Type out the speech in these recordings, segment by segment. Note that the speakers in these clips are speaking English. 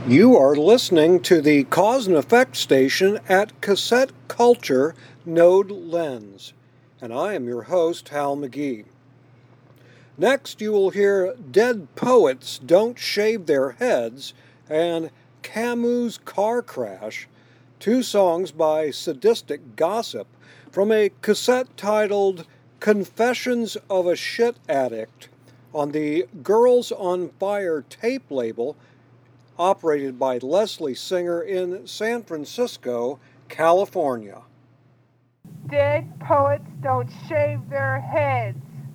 You are listening to the Cause and Effect station at Cassette Culture Node Lens, and I am your host, Hal McGee. Next, you will hear Dead Poets Don't Shave Their Heads and Camus' Car Crash, two songs by Sadistic Gossip from a cassette titled Confessions of a Shit Addict on the Girls on Fire tape label, operated by Leslie Singer in San Francisco, California. Dead poets don't shave their heads.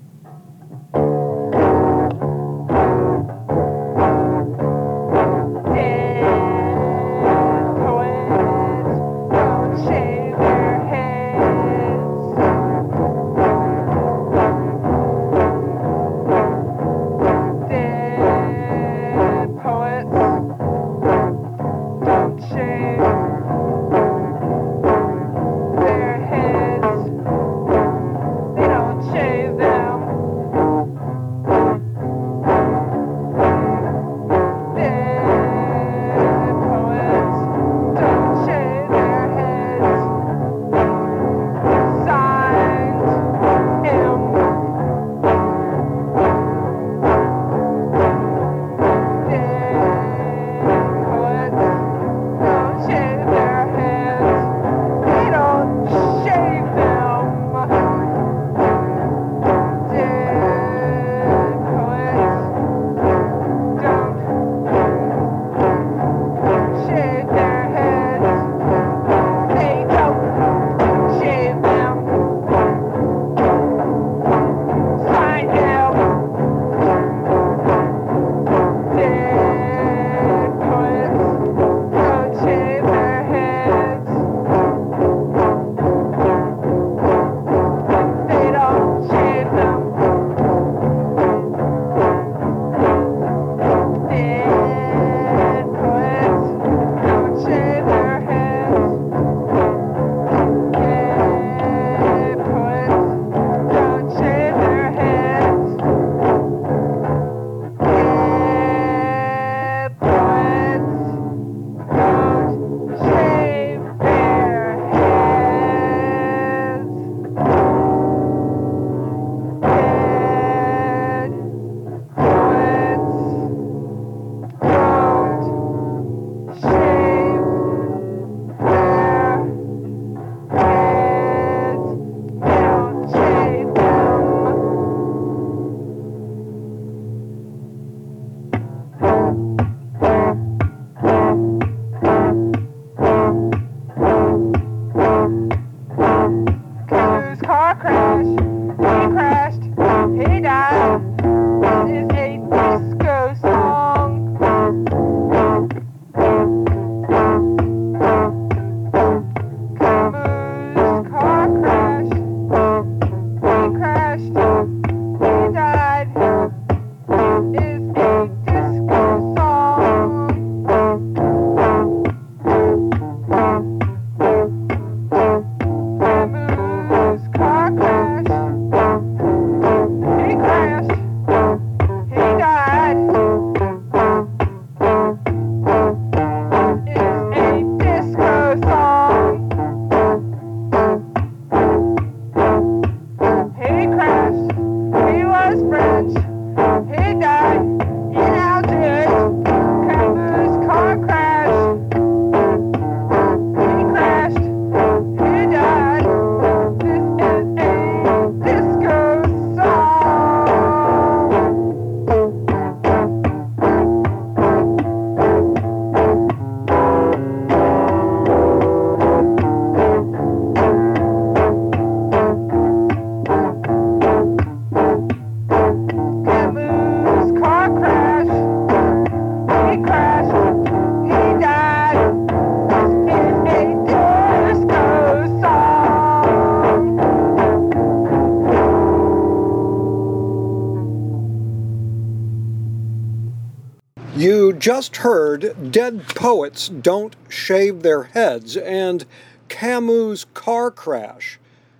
You just heard Dead Poets Don't Shave Their Heads and Camus' Car Crash,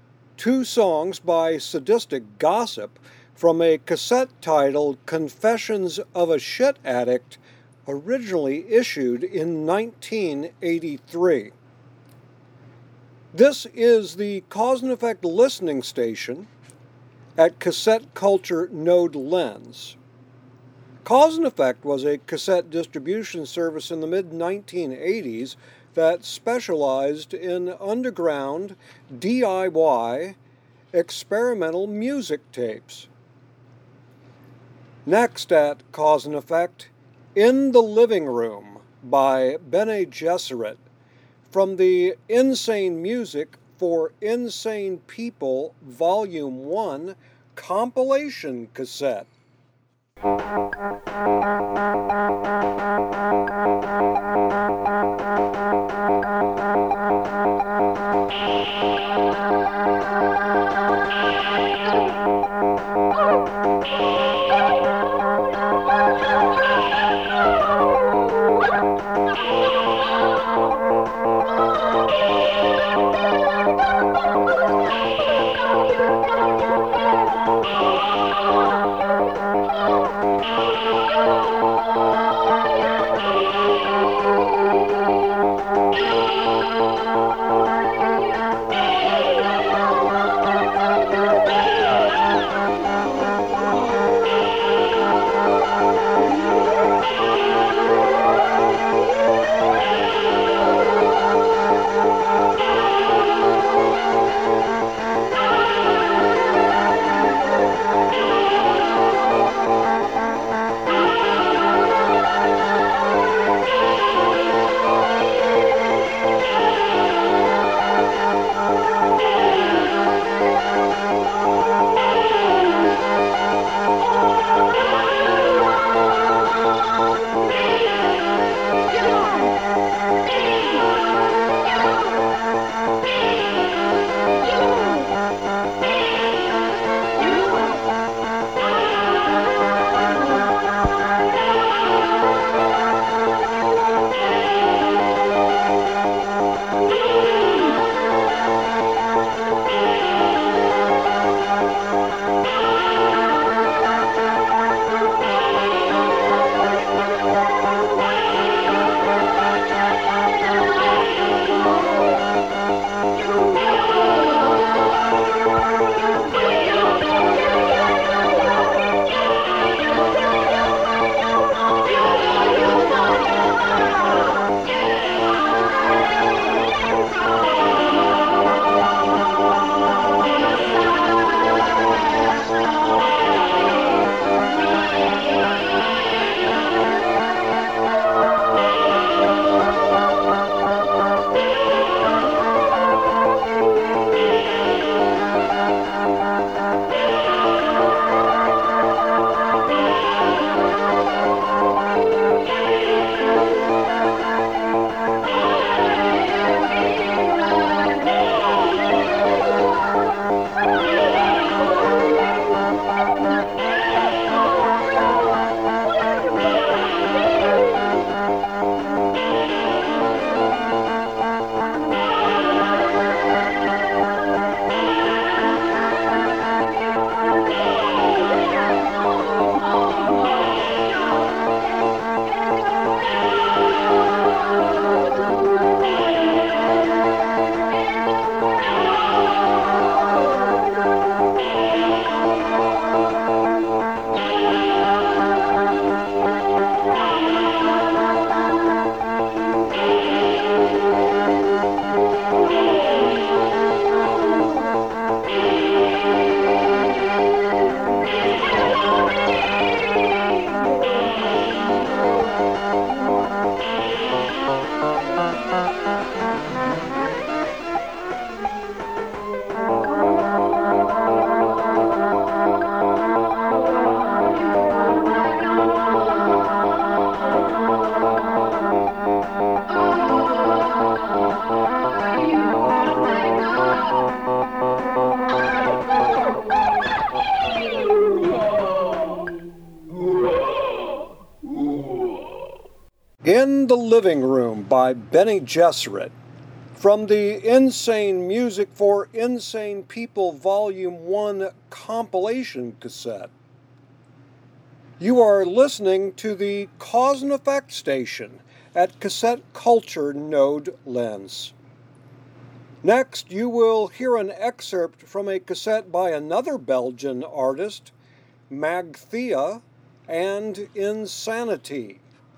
two songs by Sadistic Gossip from a cassette titled Confessions of a Shit Addict originally issued in 1983. This is the Cause and Effect listening station at Cassette Culture Node Lens. Cause and Effect was a cassette distribution service in the mid-1980s that specialized in underground, DIY, experimental music tapes. Next at Cause and Effect, In the Living Room by Bene Gesserit, from the Insane Music for Insane People Volume 1 compilation cassette. In the Living Room by Bene Gesserit, from the Insane Music for Insane People Volume 1 compilation cassette. You are listening to the Cause and Effect Station at Cassette Culture Node Lens. Next, you will hear an excerpt from a cassette by another Belgian artist, Magthea and Insanity.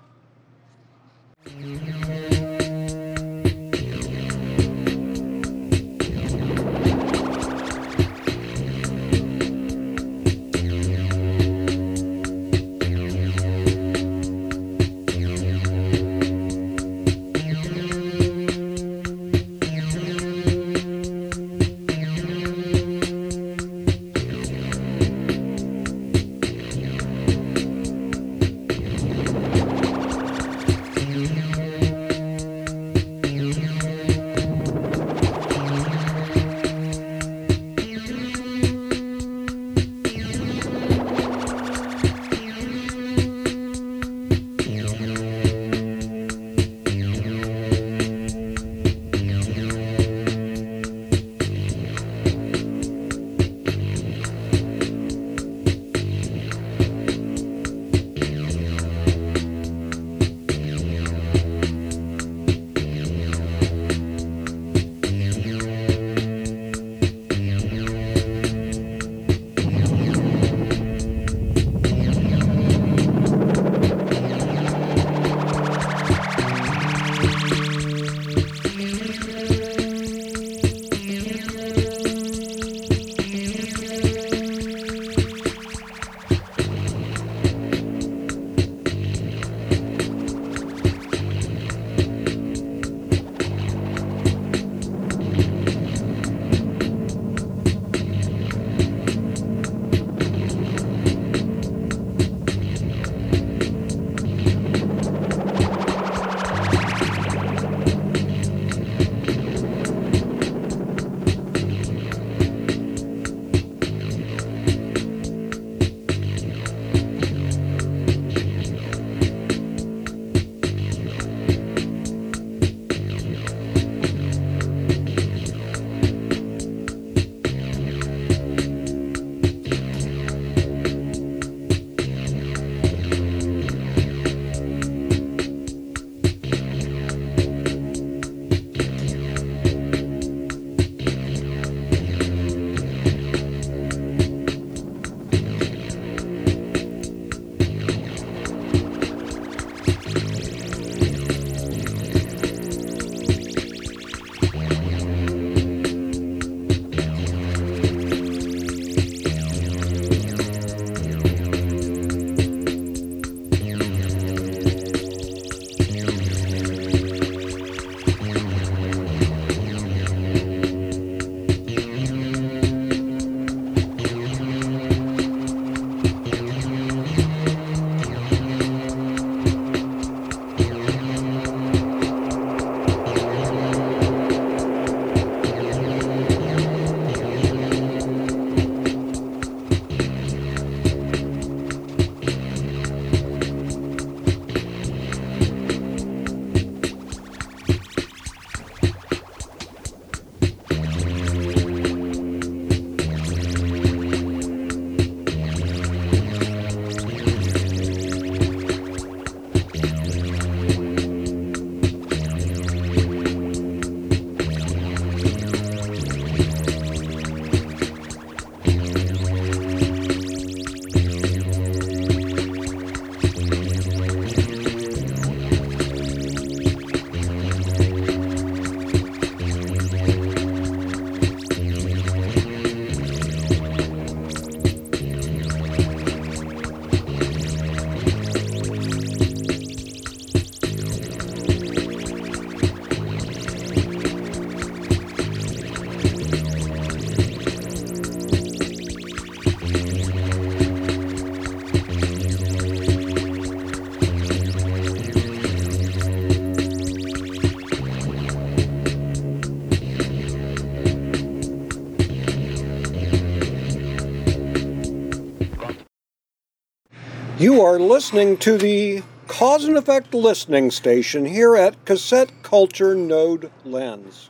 You are listening to the Cause and Effect listening station here at Cassette Culture Node Lens.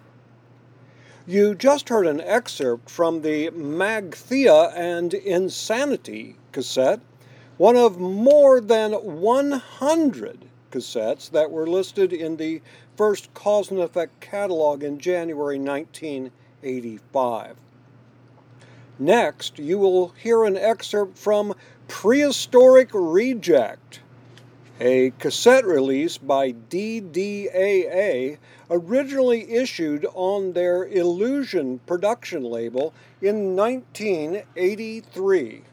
You just heard an excerpt from the Magthea and Insanity cassette one of more than 100 cassettes that were listed in the first Cause and Effect catalog in January 1985. Next, you will hear an excerpt from Prehistoric Reject, a cassette release by DDAA, originally issued on their Illusion production label in 1983.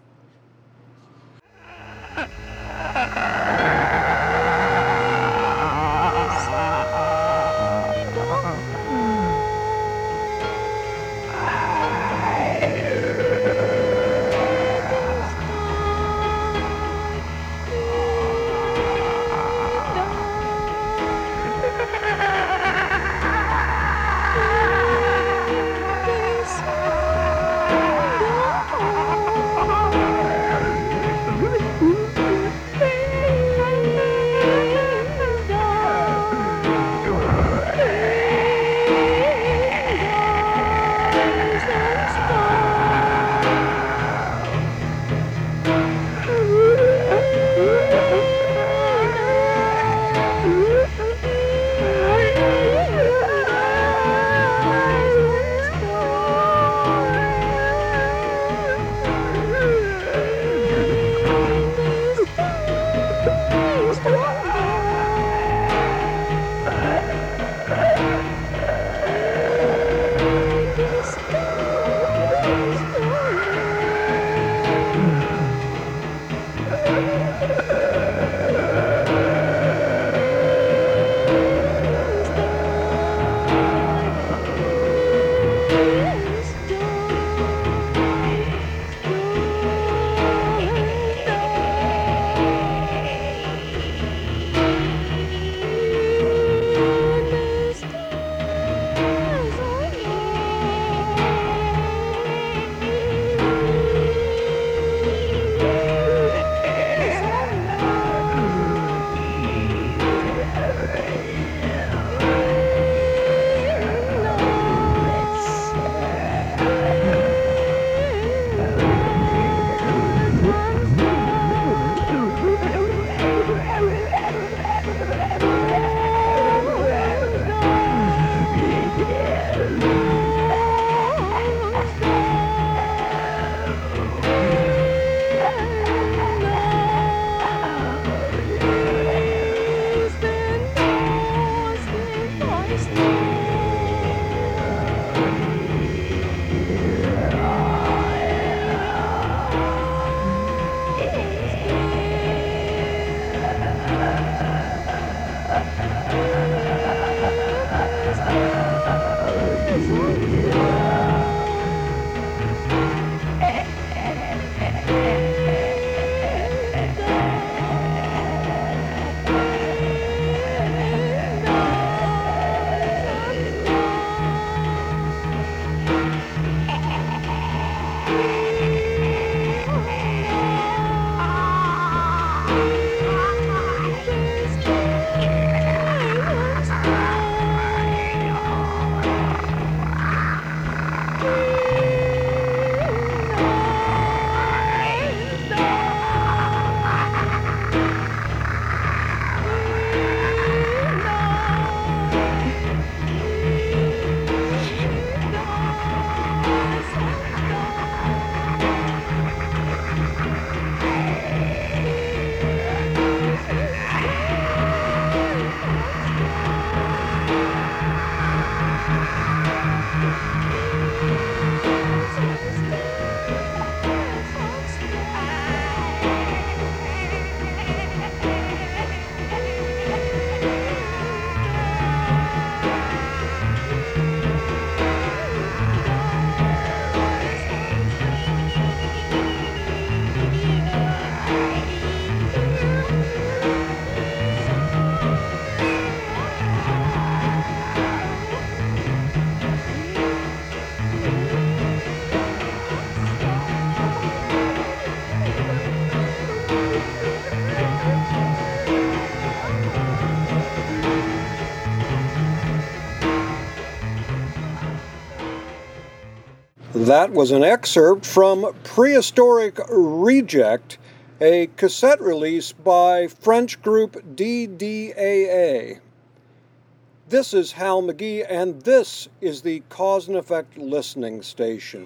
That was an excerpt from Prehistoric Reject, a cassette release by French group DDAA. This is Hal McGee, and this is the Cause and Effect Listening Station.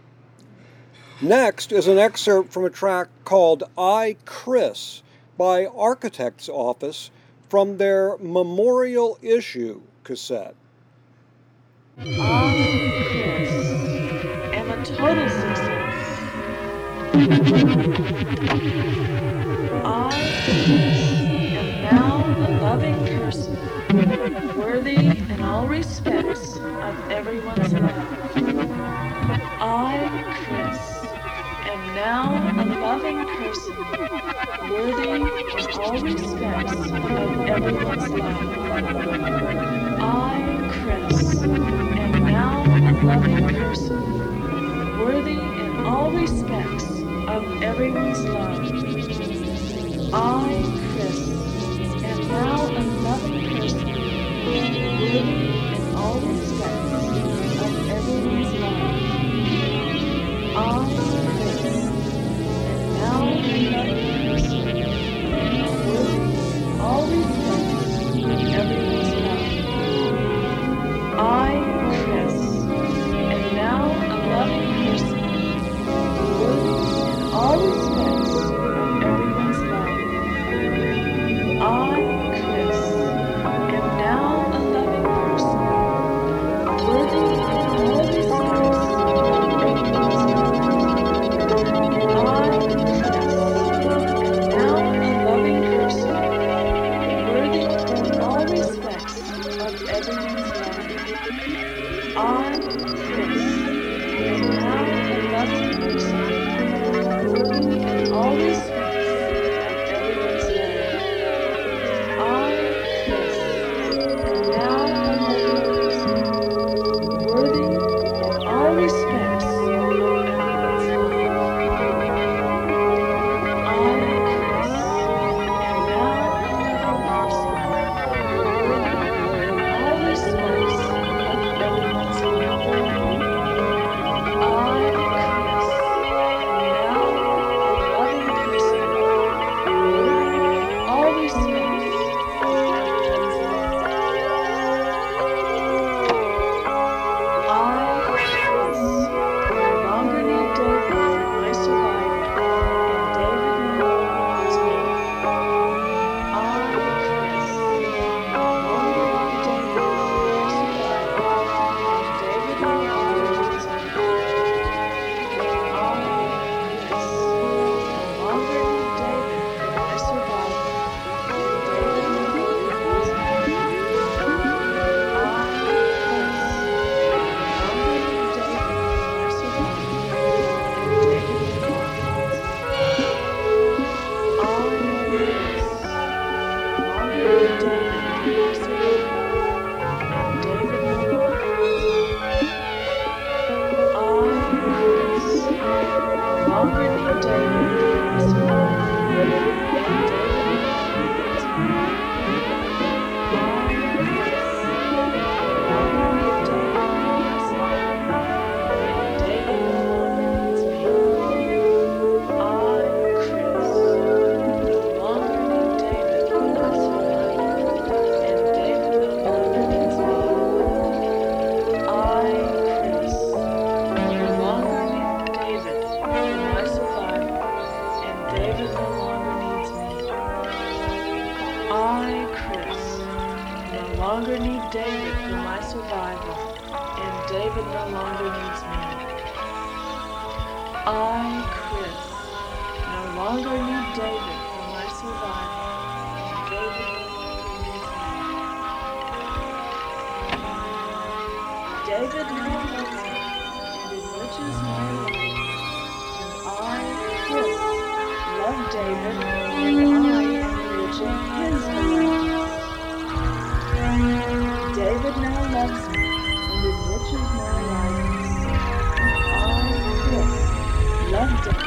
Next is an excerpt from a track called I, Chris by Architect's Office from their Memorial Issue cassette. I, Chris, am a total success. I, Chris, am now a loving person, worthy in all respects of everyone's love. I, Chris, am now a loving person, worthy in all respects of everyone's love. I, Chris, am now a loving person, worthy in all respects of everyone's love. I, Chris, am now a loving person, worthy in all respects of everyone's love. I, Chris, am now a loving person, worthy in all respects of everyone's love. I, Chris, am now a loving person, worthy in all respects of everyone's love. I, Chris, am now a loving person, worthy in all respects of everyone's love. I, Chris, am now a loving person, worthy in all respects of everyone's love. I, Chris, am now a loving person, worthy in all respects of everyone's love. I, Chris, am now a loving person, worthy in all respects of everyone's love. I, Chris, am now a loving person, worthy in all respects of everyone's love. I, Chris, am now a loving person, worthy in all respects of everyone's love. I, Chris, no longer need David for my survival, and David no longer needs me. I, Chris, no longer need David for my survival, and David no longer needs me. I, Chris, no longer need David for my survival, and David no longer needs me. I, Chris, no longer need David for my survival, and David no longer needs me. I, Chris, no longer need David for my survival, and David no longer needs me. I, Chris, no longer need David for my survival, and David no longer needs me. I, Chris, no longer need David for my survival, and David no longer needs me. I, Chris, no longer need David for my survival, and David no longer needs me. I, Chris, no longer need David for my survival, and David no longer needs me. I, Chris, no longer need David for my survival, and David no longer needs me. I, Chris, no longer need David for my survival, and David no longer needs me. David now loves me and enriches my life, and I, Chris, love David, and I am enriching his life. David now loves me and enriches my life, and I, Chris, love David.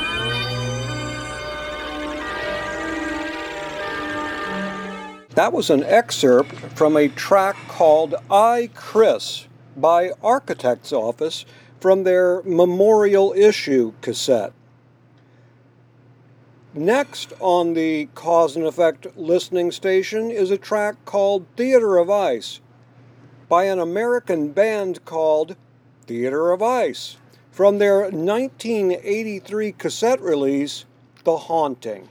That was an excerpt from a track called I, Chris by Architect's Office from their Memorial Issue cassette. Next on the Cause and Effect listening station is a track called Theater of Ice by an American band called Theater of Ice from their 1983 cassette release, The Haunting.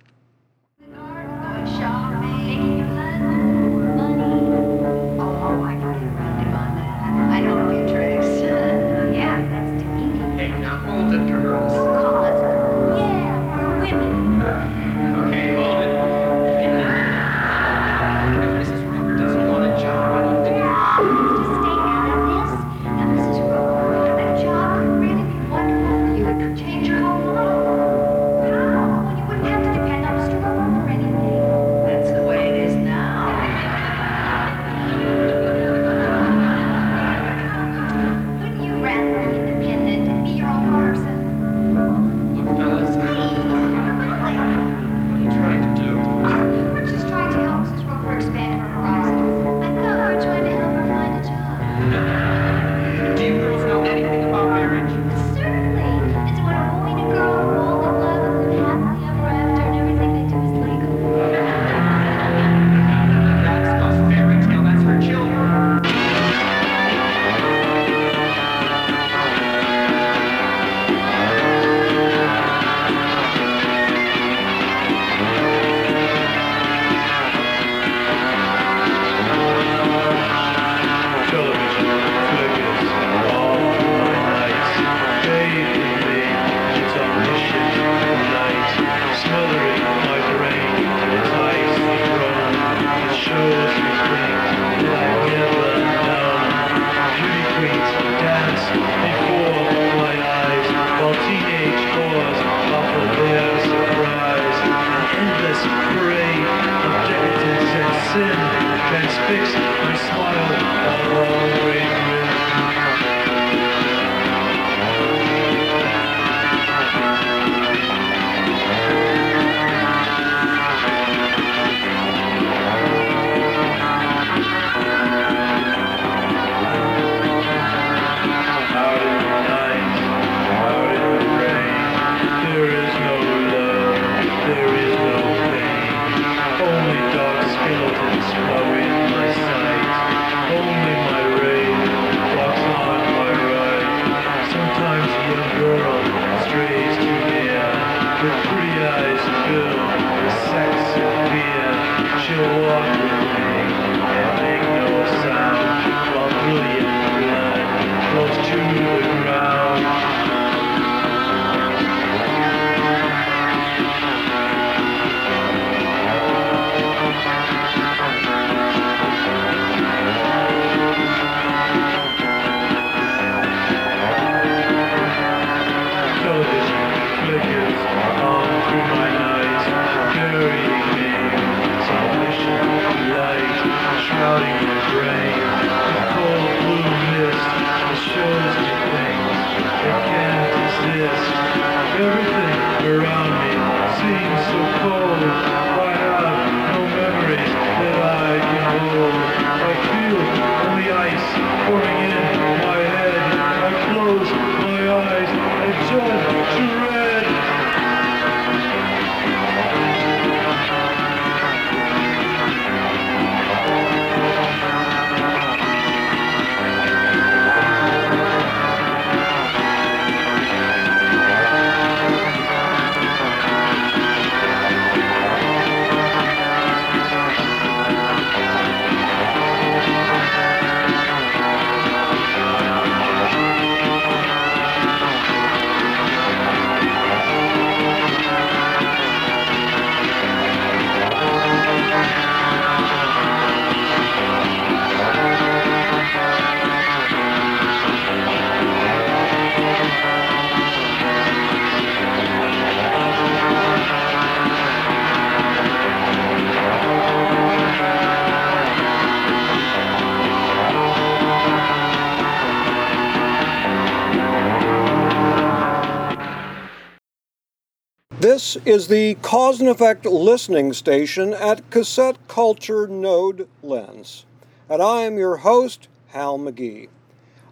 This is the Cause and Effect listening station at Cassette Culture Node Lens, and I am your host, Hal McGee.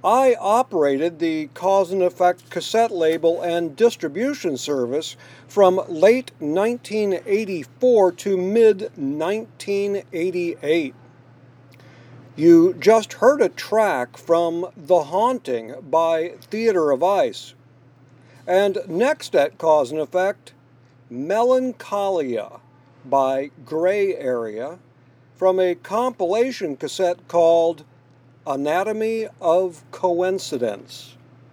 I operated the Cause and Effect cassette label and distribution service from late 1984 to mid-1988. You just heard a track from The Haunting by Theater of Ice. And next at Cause and Effect, Melancholia by Gray Area from a compilation cassette called Anatomy of Coincidence.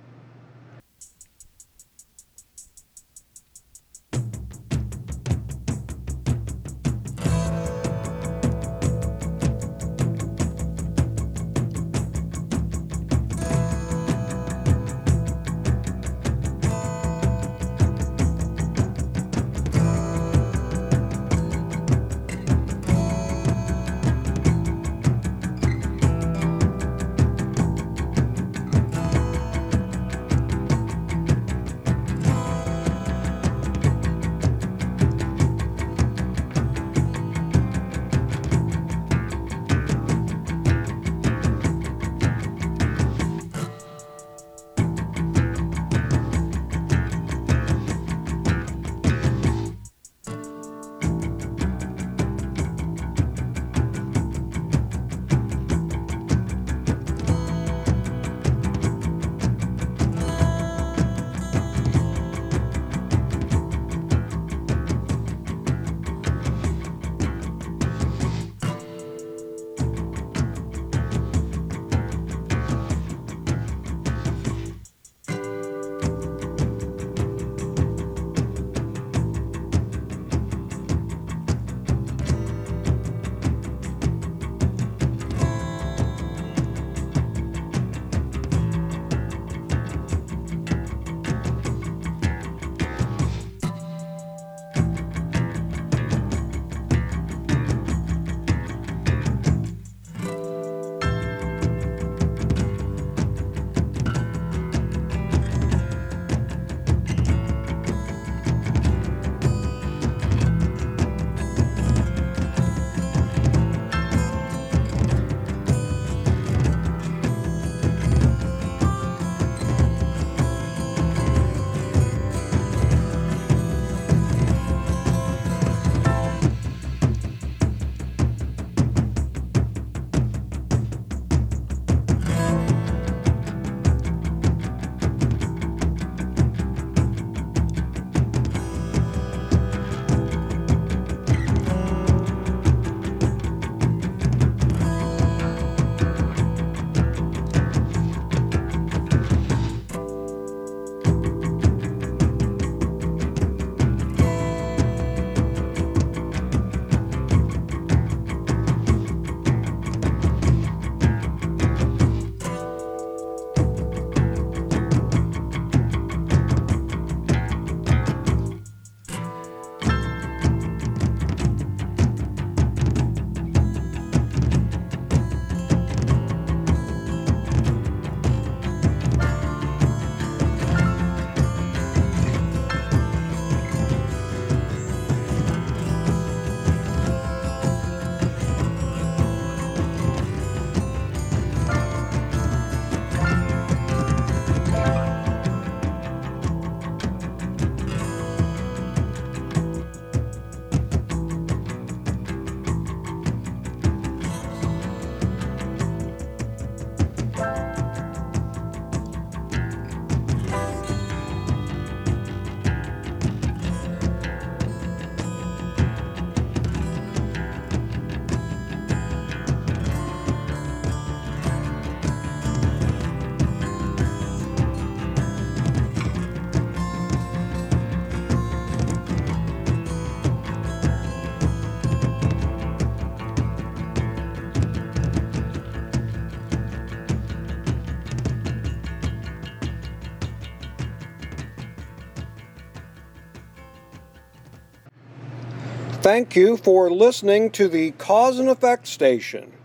Thank you for listening to the Cause and Effect Station.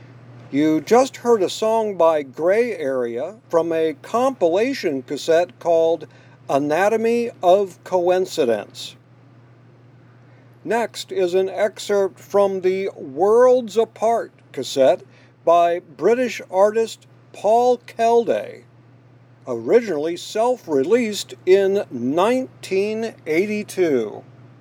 You just heard a song by Gray Area from a compilation cassette called Anatomy of Coincidence. Next is an excerpt from the Worlds Apart cassette by British artist Paul Kelday, originally self-released in 1982.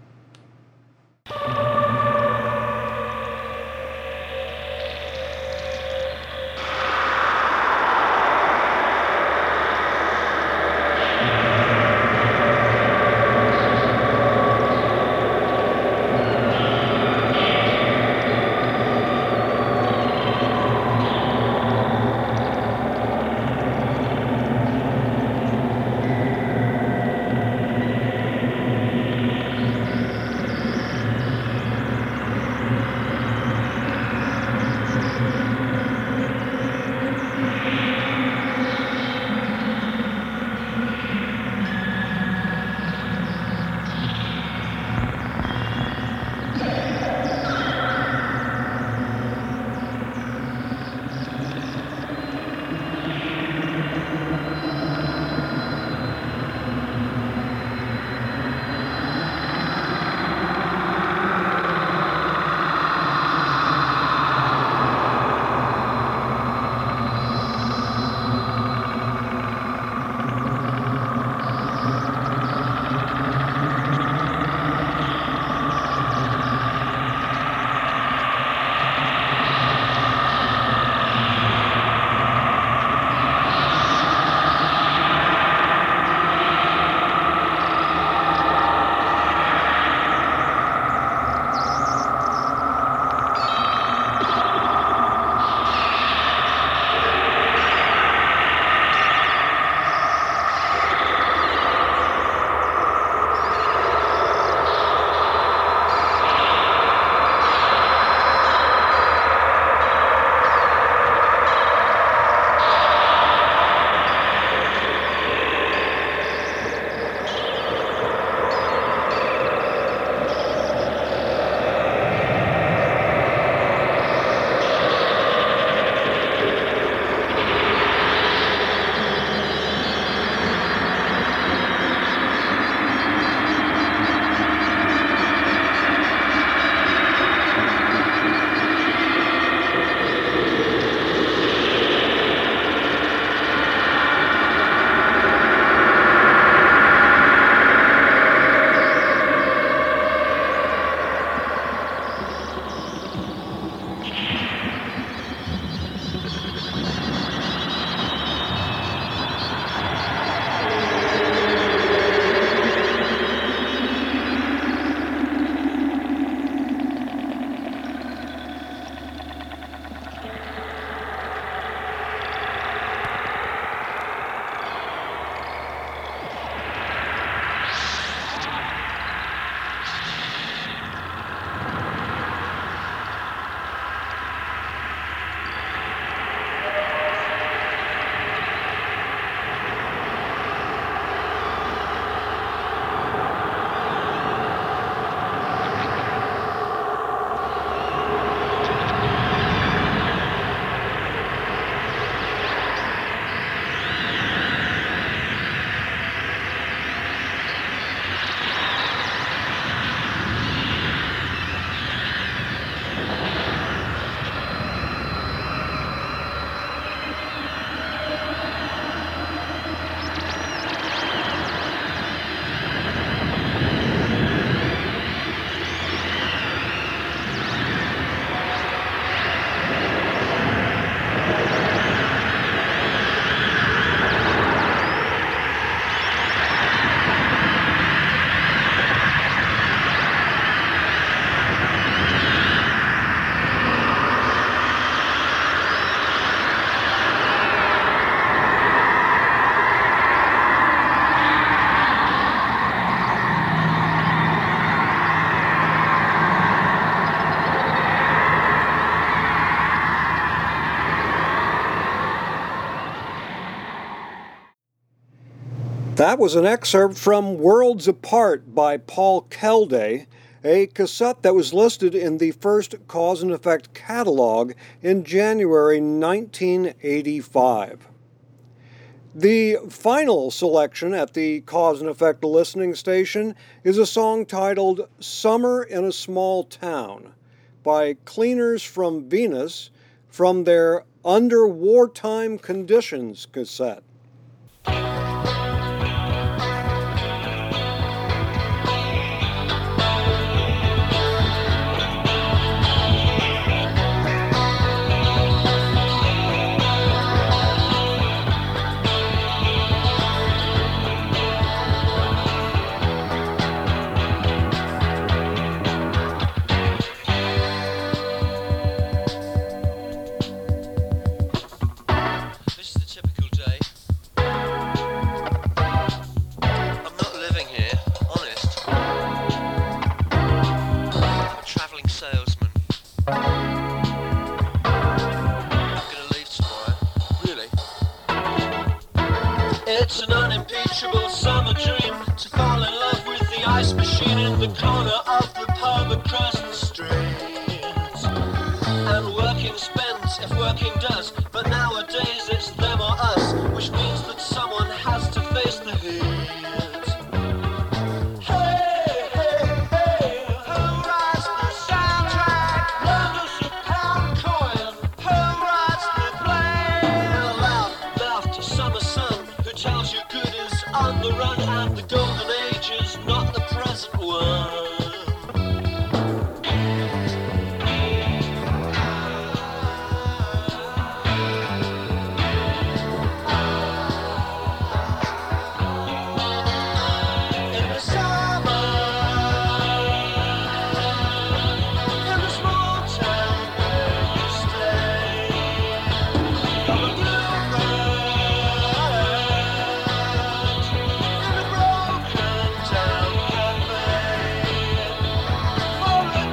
That was an excerpt from Worlds Apart by Paul Kelday, a cassette that was listed in the first Cause and Effect catalog in January 1985. The final selection at the Cause and Effect listening station is a song titled Summer in a Small Town by Cleaners from Venus from their Under Wartime Conditions cassette. It's an unimpeachable summer dream to fall in love with the ice machine in the corner of the pub across the street. And working spent if working does, but nowadays it's them or us, which means that someone has to face the heat. Hey, hey, hey, who writes the soundtrack? Lend us a pound coin. Who writes the play? Laugh, laugh to summer sun, who tells you good is on the run and the golden age is not the present one. In the summer, in the small town where you stay, on the bluebird, in a broken down cafe, for a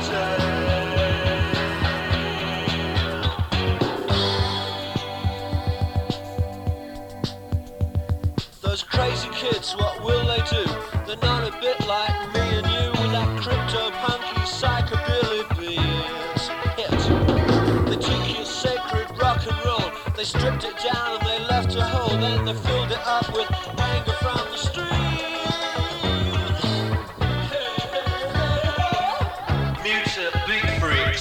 day. Those crazy kids, what will they do? They're not a bit like me and you with that crypto-punky psychobilly beat. Hit. They took your sacred rock and roll, they stripped it down and they left a hole, then they filled it up with anger from the street. Mutant beat freaks.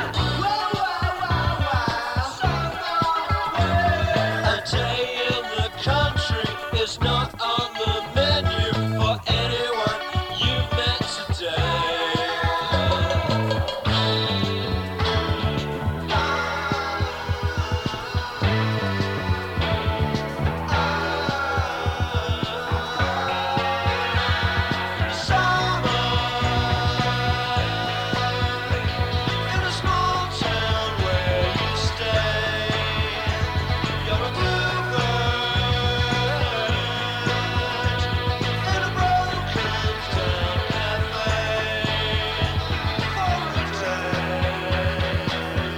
A day in the country is not on the menu for anyone you've met today. Summer in a small town where you stay. You're a bluebird in a broken down cafe for a day.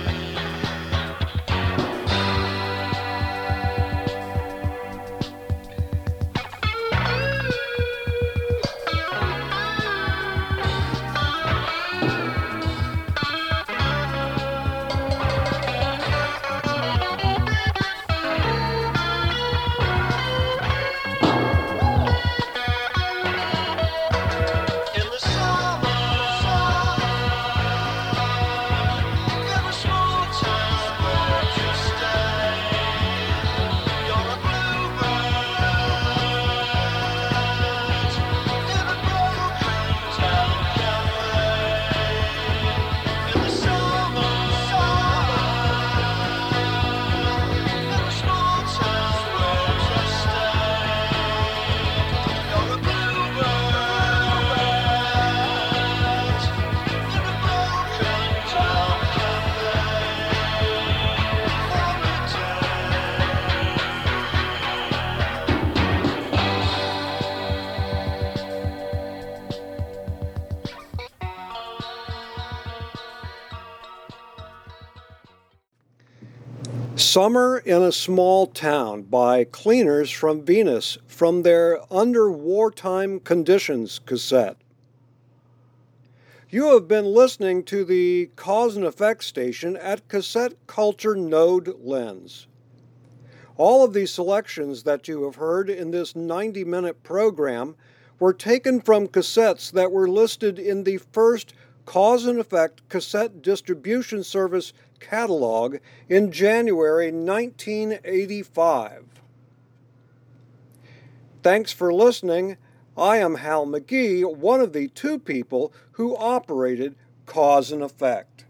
In the summer, in a small town where you stay, you're a bluebird in a broken down cafe. In the summer, in a small town where you stay, you're a bluebird in a broken down Summer in a Small Town by Cleaners from Venus from their Under Wartime Conditions cassette. You have been listening to the Cause and Effect station at Cassette Culture Node Lens. All of the selections that you have heard in this 90-minute program were taken from cassettes that were listed in the first Cause and Effect Cassette Distribution Service catalog in January 1985. Thanks for listening. I am Hal McGee, one of the two people who operated Cause and Effect.